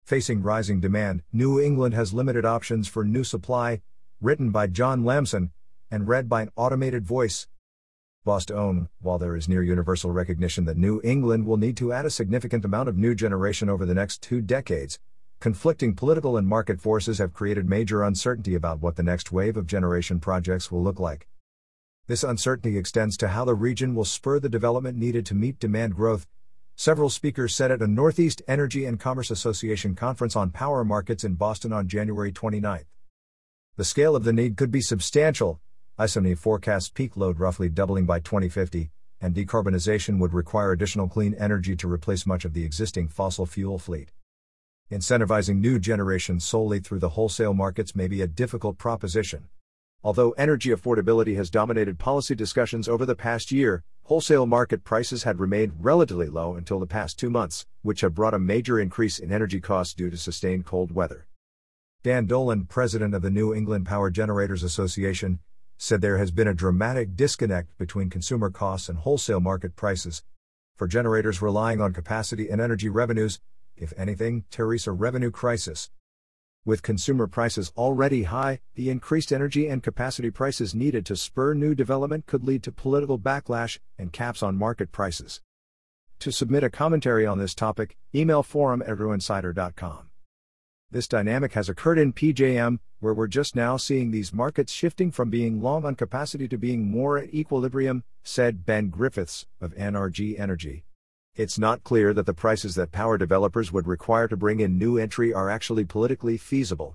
Facing rising demand, New England has limited options for new supply, written by John Lamson, and read by an automated voice. Boston, while there is near universal recognition that New England will need to add a significant amount of new generation over the next 2 decades, conflicting political and market forces have created major uncertainty about what the next wave of generation projects will look like. This uncertainty extends to how the region will spur the development needed to meet demand growth, several speakers said at a Northeast Energy and Commerce Association conference on power markets in Boston on January 29. The scale of the need could be substantial. ISONY forecasts peak load roughly doubling by 2050, and decarbonization would require additional clean energy to replace much of the existing fossil fuel fleet. Incentivizing new generation solely through the wholesale markets may be a difficult proposition. Although energy affordability has dominated policy discussions over the past year, wholesale market prices had remained relatively low until the past 2 months, which have brought a major increase in energy costs due to sustained cold weather. Dan Dolan, president of the New England Power Generators Association, said there has been a dramatic disconnect between consumer costs and wholesale market prices. For generators relying on capacity and energy revenues, if anything, there is a revenue crisis. With consumer prices already high, the increased energy and capacity prices needed to spur new development could lead to political backlash and caps on market prices. To submit a commentary on this topic, email forum@ruinsider.com. This dynamic has occurred in PJM, where we're just now seeing these markets shifting from being long on capacity to being more at equilibrium, said Ben Griffiths, of NRG Energy. It's not clear that the prices that power developers would require to bring in new entry are actually politically feasible.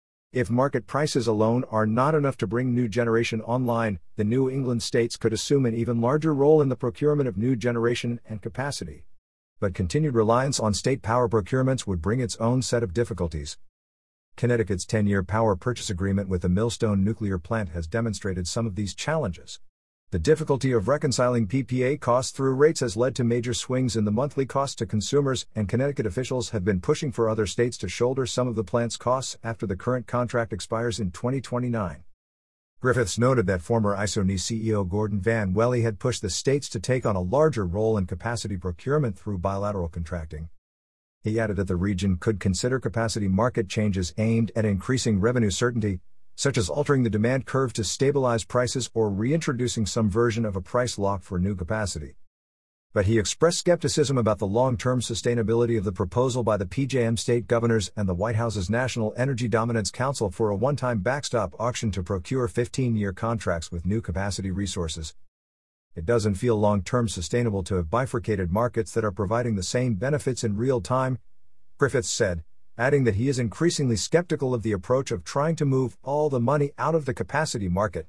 If market prices alone are not enough to bring new generation online, the New England states could assume an even larger role in the procurement of new generation and capacity. But continued reliance on state power procurements would bring its own set of difficulties. Connecticut's 10-year power purchase agreement with the Millstone nuclear plant has demonstrated some of these challenges. The difficulty of reconciling PPA costs through rates has led to major swings in the monthly cost to consumers, and Connecticut officials have been pushing for other states to shoulder some of the plant's costs after the current contract expires in 2029. Griffiths noted that former ISONY CEO Gordon Van Welly had pushed the states to take on a larger role in capacity procurement through bilateral contracting. He added that the region could consider capacity market changes aimed at increasing revenue certainty, such as altering the demand curve to stabilize prices or reintroducing some version of a price lock for new capacity. But he expressed skepticism about the long-term sustainability of the proposal by the PJM state governors and the White House's National Energy Dominance Council for a one-time backstop auction to procure 15-year contracts with new capacity resources. It doesn't feel long-term sustainable to have bifurcated markets that are providing the same benefits in real time, Griffiths said, adding that he is increasingly skeptical of the approach of trying to move all the money out of the capacity market.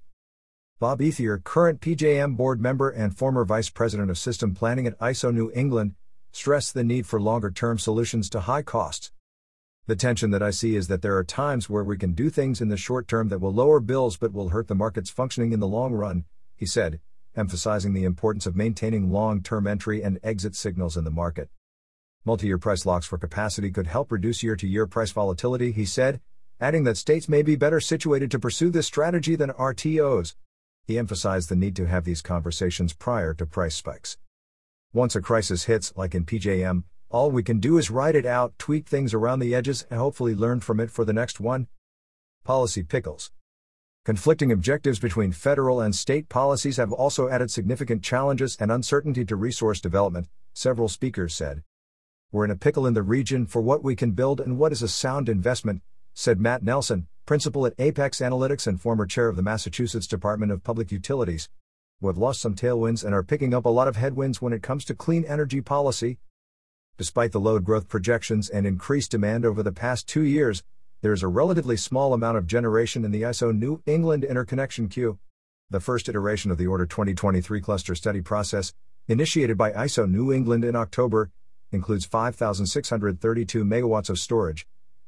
Bob Ethier, current PJM board member and former vice president of system planning at ISO New England, stressed the need for longer-term solutions to high costs. The tension that I see is that there are times where we can do things in the short term that will lower bills but will hurt the market's functioning in the long run, he said, emphasizing the importance of maintaining long-term entry and exit signals in the market. Multi-year price locks for capacity could help reduce year-to-year price volatility, he said, adding that states may be better situated to pursue this strategy than RTOs. He emphasized the need to have these conversations prior to price spikes. Once a crisis hits, like in PJM, all we can do is ride it out, tweak things around the edges, and hopefully learn from it for the next one. Policy pickles. Conflicting objectives between federal and state policies have also added significant challenges and uncertainty to resource development, several speakers said. We're in a pickle in the region for what we can build and what is a sound investment, said Matt Nelson, principal at Apex Analytics and former chair of the Massachusetts Department of Public Utilities. We've lost some tailwinds and are picking up a lot of headwinds when it comes to clean energy policy. Despite the load growth projections and increased demand over the past 2 years, there is a relatively small amount of generation in the ISO New England interconnection queue. The first iteration of the Order 2023 cluster study process, initiated by ISO New England in October, includes 5,632 megawatts of storage,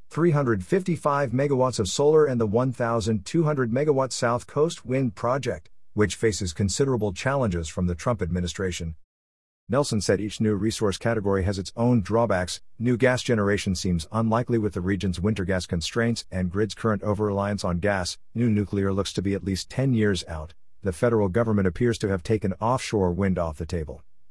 355 megawatts of solar and the 1,200 megawatt South Coast Wind Project, which faces considerable challenges from the Trump administration. Nelson said each new resource category has its own drawbacks. New gas generation seems unlikely with the region's winter gas constraints and grid's current over-reliance on gas. New nuclear looks to be at least 10 years out. The federal government appears to have taken offshore wind off the table.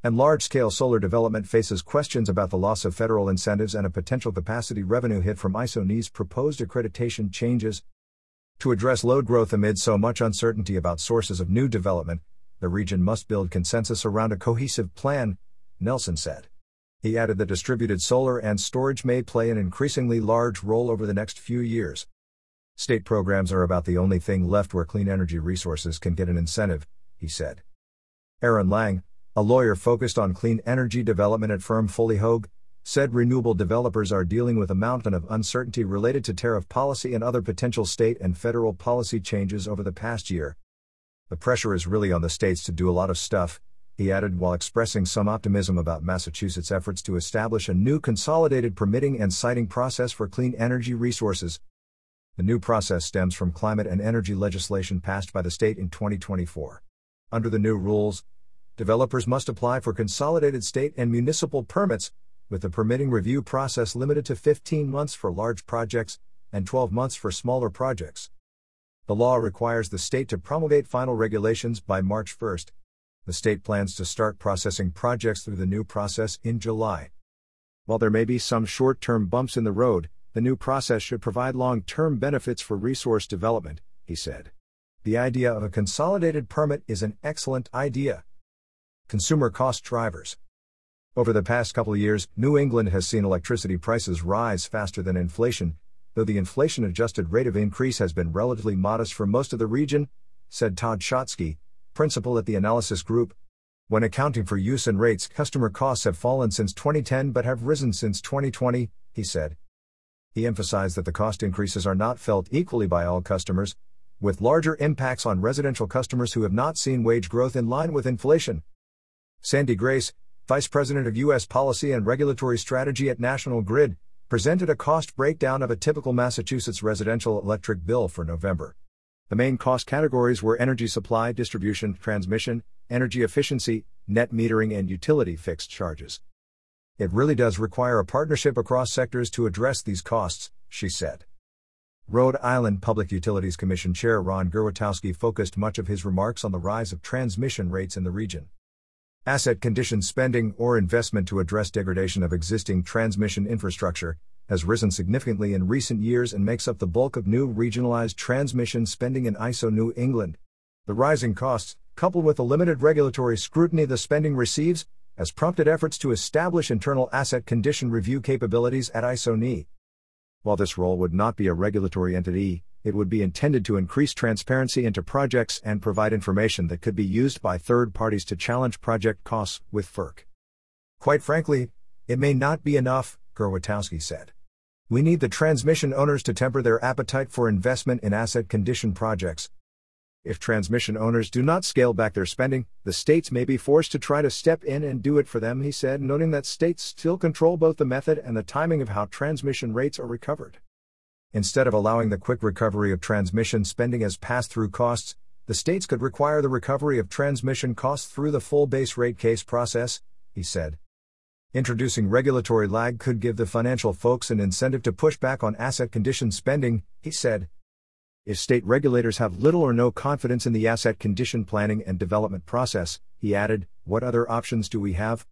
And large-scale solar development faces questions about the loss of federal incentives and a potential capacity revenue hit from ISO-Ne's proposed accreditation changes. To address load growth amid so much uncertainty about sources of new development, the region must build consensus around a cohesive plan, Nelson said. He added that distributed solar and storage may play an increasingly large role over the next few years. State programs are about the only thing left where clean energy resources can get an incentive, he said. Aaron Lang, a lawyer focused on clean energy development at firm Foley Hoag, said renewable developers are dealing with a mountain of uncertainty related to tariff policy and other potential state and federal policy changes over the past year. The pressure is really on the states to do a lot of stuff, he added while expressing some optimism about Massachusetts' efforts to establish a new consolidated permitting and siting process for clean energy resources. The new process stems from climate and energy legislation passed by the state in 2024. Under the new rules, developers must apply for consolidated state and municipal permits, with the permitting review process limited to 15 months for large projects and 12 months for smaller projects. The law requires the state to promulgate final regulations by March 1. The state plans to start processing projects through the new process in July. While there may be some short-term bumps in the road, the new process should provide long-term benefits for resource development, he said. The idea of a consolidated permit is an excellent idea. Consumer cost drivers. Over the past couple of years, New England has seen electricity prices rise faster than inflation, though the inflation-adjusted rate of increase has been relatively modest for most of the region, said Todd Shotsky, principal at the Analysis Group. When accounting for use and rates, customer costs have fallen since 2010 but have risen since 2020, he said. He emphasized that the cost increases are not felt equally by all customers, with larger impacts on residential customers who have not seen wage growth in line with inflation. Sandy Grace, Vice President of U.S. Policy and Regulatory Strategy at National Grid, presented a cost breakdown of a typical Massachusetts residential electric bill for November. The main cost categories were energy supply, distribution, transmission, energy efficiency, net metering, and utility fixed charges. It really does require a partnership across sectors to address these costs, she said. Rhode Island Public Utilities Commission Chair Ron Gurwitowski focused much of his remarks on the rise of transmission rates in the region. Asset-conditioned spending or investment to address degradation of existing transmission infrastructure has risen significantly in recent years and makes up the bulk of new regionalized transmission spending in ISO New England. The rising costs, coupled with the limited regulatory scrutiny the spending receives, has prompted efforts to establish internal asset condition review capabilities at ISO-NE. While this role would not be a regulatory entity, it would be intended to increase transparency into projects and provide information that could be used by third parties to challenge project costs with FERC. Quite frankly, it may not be enough, Gurwitowski said. We need the transmission owners to temper their appetite for investment in asset condition projects. If transmission owners do not scale back their spending, the states may be forced to try to step in and do it for them, he said, noting that states still control both the method and the timing of how transmission rates are recovered. Instead of allowing the quick recovery of transmission spending as pass-through costs, the states could require the recovery of transmission costs through the full base rate case process, he said. Introducing regulatory lag could give the financial folks an incentive to push back on asset condition spending, he said. If state regulators have little or no confidence in the asset condition planning and development process, he added, what other options do we have?